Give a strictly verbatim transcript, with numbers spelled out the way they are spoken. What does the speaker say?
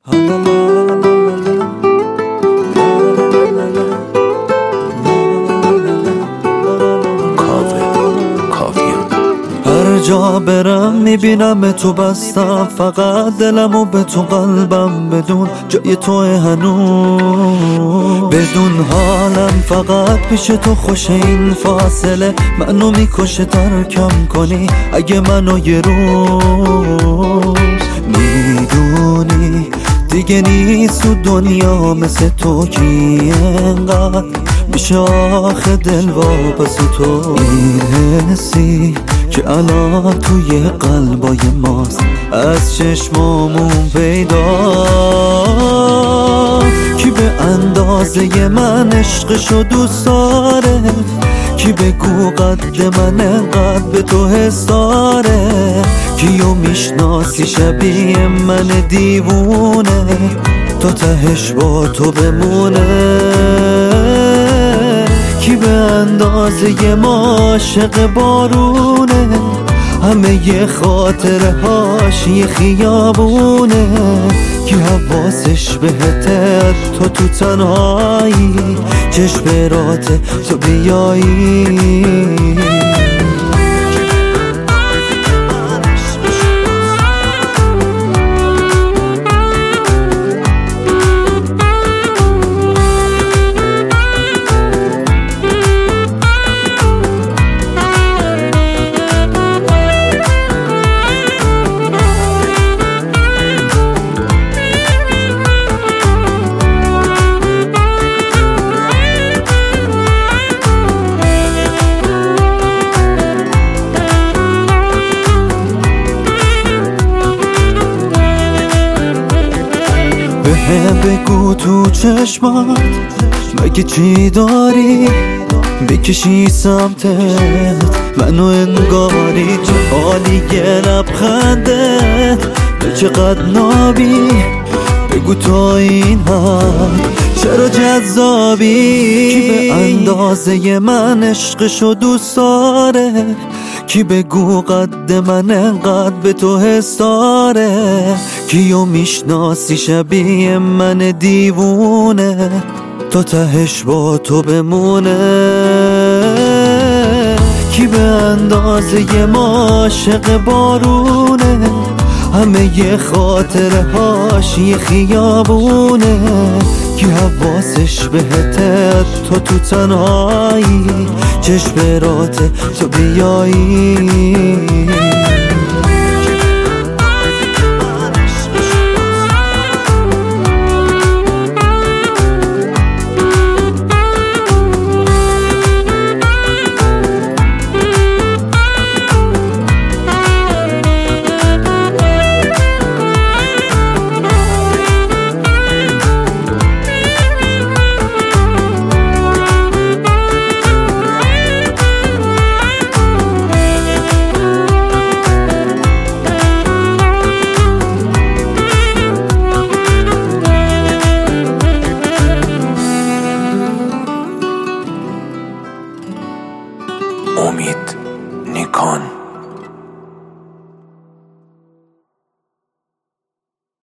هر جا برم میبینم تو بستم، فقط دلمو به تو قلبم، بدون جای تو هنوز، بدون حالم فقط پیش تو خوش. این فاصله منو میکشه، ترکم کنی اگه منو یه روز. میدونی دیگه نیست تو دنیا مثل تو کی انقدر میشه آخه دل واپس تو. این حسی که الان توی قلبای ماست از چشمامون پیدا، کی به اندازه من عشقشو دوست داره، کی بگو قد من انقدر به تو حس داره، کیو میشناسی شبیه من دیوونه تا تهش با تو بمونه، کی به اندازه ما عاشق بارونه، همه یه خاطره هاش یه خیابونه، کی حواسش بهته تو تو تنهایی چشم براته تو بیایی. بهم بگو تو چشمات مگه چی داری، بکشی سمتت منو انگاری، چه حالی یه لبخندت تو چقدر نابی، بگو تا این حد چرا جذابی، کی به اندازه من عشقشو دوست داره، کی بگو قد من انقدر به تو حس داره، کیو میشناسی شبیه من دیوونه تا تهش با تو بمونه، کی به اندازه ما عاشق بارونه، همه یه خاطره هاش یه خیابونه، کی حواسش بهته تو تو تنهایی چشم براته تو بیایی.